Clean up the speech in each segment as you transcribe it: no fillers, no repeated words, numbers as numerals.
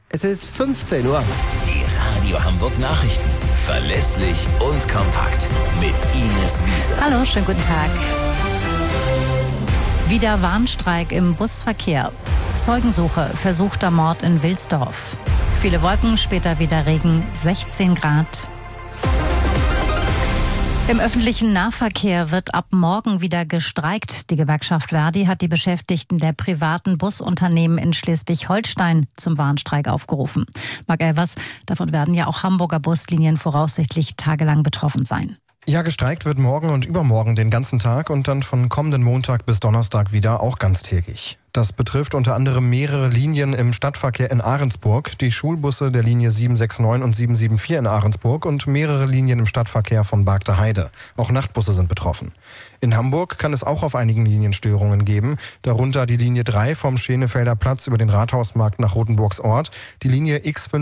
Es ist 15 Uhr. Die Radio Hamburg Nachrichten. Verlässlich und kompakt. Mit Ines Wiese. Hallo, schönen guten Tag. Wieder Warnstreik im Busverkehr. Zeugensuche, versuchter Mord in Wilsdorf. Viele Wolken, später wieder Regen, 16 Grad. Im öffentlichen Nahverkehr wird ab morgen wieder gestreikt. Die Gewerkschaft Verdi hat die Beschäftigten der privaten Busunternehmen in Schleswig-Holstein zum Warnstreik aufgerufen. Marc Elvers, davon werden ja auch Hamburger Buslinien voraussichtlich tagelang betroffen sein. Ja, gestreikt wird morgen und übermorgen den ganzen Tag und dann von kommenden Montag bis Donnerstag wieder auch ganztägig. Das betrifft unter anderem mehrere Linien im Stadtverkehr in Ahrensburg, die Schulbusse der Linie 769 und 774 in Ahrensburg und mehrere Linien im Stadtverkehr von Bargter Heide. Auch Nachtbusse sind betroffen. In Hamburg kann es auch auf einigen Linien Störungen geben, darunter die Linie 3 vom Schenefelder Platz über den Rathausmarkt nach Rothenburgs Ort, die Linie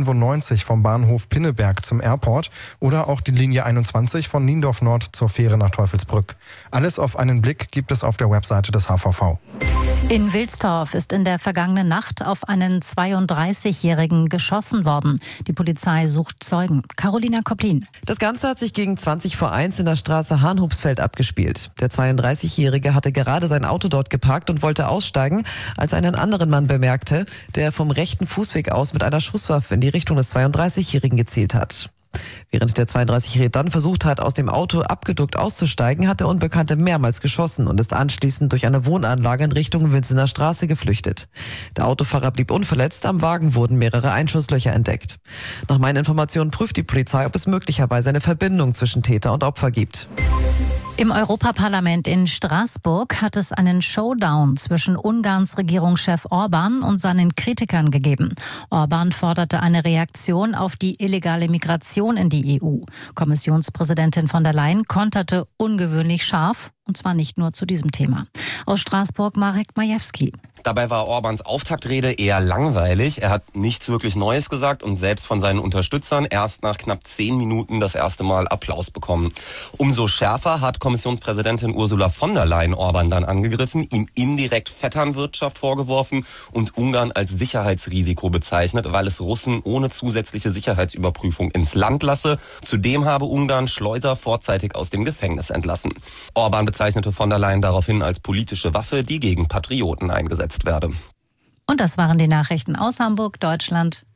X95 vom Bahnhof Pinneberg zum Airport oder auch die Linie 21 von Niendorf Nord zur Fähre nach Teufelsbrück. Alles auf einen Blick gibt es auf der Webseite des HVV. In Wilsdorf ist in der vergangenen Nacht auf einen 32-Jährigen geschossen worden. Die Polizei sucht Zeugen. Carolina Koplin. Das Ganze hat sich gegen 20 vor 1 in der Straße Hahnhupsfeld abgespielt. Der 32-Jährige hatte gerade sein Auto dort geparkt und wollte aussteigen, als er einen anderen Mann bemerkte, der vom rechten Fußweg aus mit einer Schusswaffe in die Richtung des 32-Jährigen gezielt hat. Während der 32-Jährige dann versucht hat, aus dem Auto abgeduckt auszusteigen, hat der Unbekannte mehrmals geschossen und ist anschließend durch eine Wohnanlage in Richtung Winsener Straße geflüchtet. Der Autofahrer blieb unverletzt, am Wagen wurden mehrere Einschusslöcher entdeckt. Nach meinen Informationen prüft die Polizei, ob es möglicherweise eine Verbindung zwischen Täter und Opfer gibt. Im Europaparlament in Straßburg hat es einen Showdown zwischen Ungarns Regierungschef Orban und seinen Kritikern gegeben. Orban forderte eine Reaktion auf die illegale Migration in die EU. Kommissionspräsidentin von der Leyen konterte ungewöhnlich scharf, und zwar nicht nur zu diesem Thema. Aus Straßburg Marek Majewski. Dabei war Orbans Auftaktrede eher langweilig. Er hat nichts wirklich Neues gesagt und selbst von seinen Unterstützern erst nach knapp 10 Minuten das erste Mal Applaus bekommen. Umso schärfer hat Kommissionspräsidentin Ursula von der Leyen Orban dann angegriffen, ihm indirekt Vetternwirtschaft vorgeworfen und Ungarn als Sicherheitsrisiko bezeichnet, weil es Russen ohne zusätzliche Sicherheitsüberprüfung ins Land lasse. Zudem habe Ungarn Schleuser vorzeitig aus dem Gefängnis entlassen. Orban bezeichnete von der Leyen daraufhin als politische Waffe, die gegen Patrioten eingesetzt werde. Und das waren die Nachrichten aus Hamburg, Deutschland